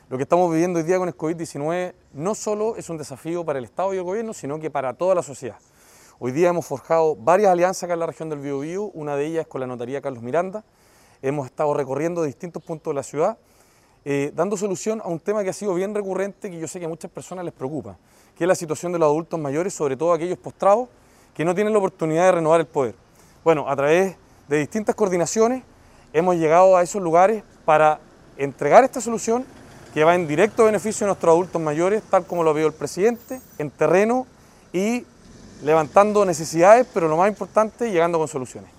Lo que estamos viviendo hoy día con el COVID-19 no solo es un desafío para el Estado y el Gobierno, sino que para toda la sociedad. Hoy día hemos forjado varias alianzas acá en la región del Biobío, una de ellas es con la Notaría Carlos Miranda. Hemos estado recorriendo distintos puntos de la ciudad, dando solución a un tema que ha sido bien recurrente, que yo sé que a muchas personas les preocupa, que es la situación de los adultos mayores, sobre todo aquellos postrados que no tienen la oportunidad de renovar el poder. Bueno, a través de distintas coordinaciones hemos llegado a esos lugares para entregar esta solución que va en directo beneficio de nuestros adultos mayores, tal como lo vio el presidente, en terreno y levantando necesidades, pero lo más importante, llegando con soluciones.